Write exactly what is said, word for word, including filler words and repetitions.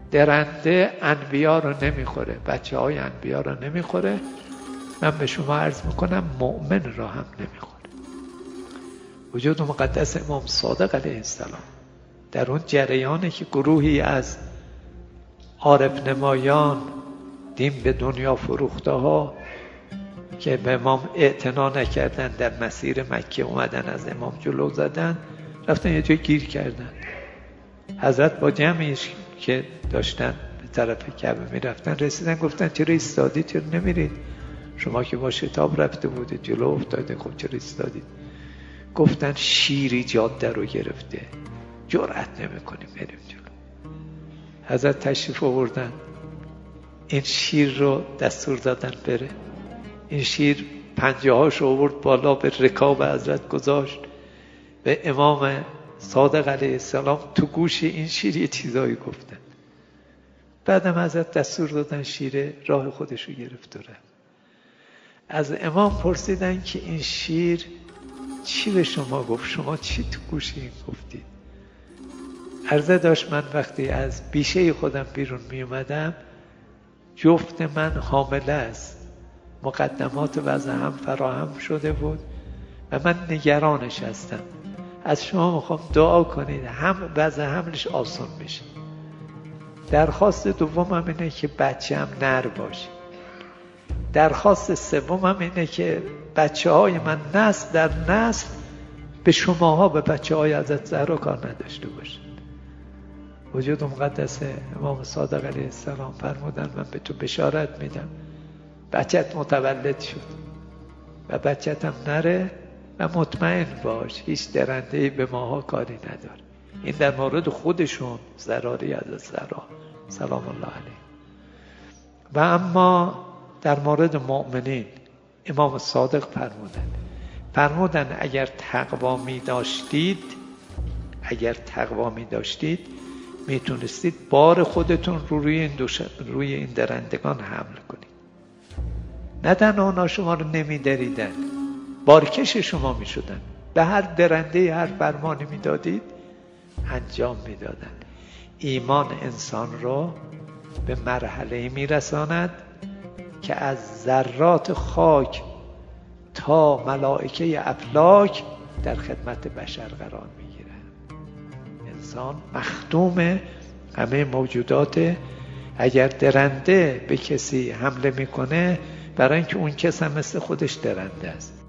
درنده انبیا رو نمیخوره، بچه های انبیا رو نمیخوره. من به شما عرض میکنم مؤمن را هم نمیخوره. وجود مقدس امام صادق علیه السلام در اون جریانه که گروهی از عارف نمایان، دین به دنیا فروخته ها که به امام اعتنا نکردن، در مسیر مکه اومدن از امام جلو زدن، رفتن یه جای گیر کردن. حضرت با جمعیش که داشتن به طرف کعبه میرفتن رسیدن، گفتن چرا ایستادید، چرا نمیرید؟ شما که با شتاب رفته بودید جلو افتاده، خب چرا ایستادید؟ گفتن شیری جاده رو گرفته، جرأت نمیکنیم بریم جلو. حضرت تشریف آوردن، این شیر رو دستور دادن بره. این شیر پنجه هاش آورد بالا، به رکاب حضرت گذاشت. به امام صادق علیه السلام تو گوش این شیر یه چیزایی گفتن. بعدم حضرت دستور دادن شیر راه خودش رو گرفت و رفت. از امام پرسیدن که این شیر چی به شما گفت؟ شما چی تو گوش این گفتید؟ عرضه داشت من وقتی از بیشه خودم بیرون می اومدم، جفت من حامله است، مقدمات وضع هم فراهم شده بود و من نگرانش هستم. از شما میخوام دعا کنید هم وضع حملش آسان بشه. درخواست دومم اینه که بچه‌م نر باشه. درخواست سومم اینه که بچه های من نسل در نسل به شماها، به بچه های حضرت زهرا کار نداشته باشند. وجود مقدس امام صادق علیه السلام فرمودن من به تو بشارت میدم، بچت متولد شد و بچت هم نره و مطمئن باش هیچ درنده‌ای به ماها کاری نداره. این در مورد خودشون، زراری حضرت زهرا سلام الله علیه. و اما در مورد مؤمنین امام صادق فرمودن فرمودن اگر تقوا می داشتید اگر تقوا می داشتید میتونستید بار خودتون رو روی این, روی این درندگان حمل کنید. نه تنها اونا شما رو نمی دریدن، بارکش شما می شدن. به هر درنده هر فرمانی می دادید انجام می دادن. ایمان انسان رو به مرحله می رساند که از ذرات خاک تا ملائکه افلاک در خدمت بشر قرار می گیرد. انسان مخدوم همه موجودات. اگر درنده به کسی حمله میکنه برای اینکه اون کس هم مثل خودش درنده است.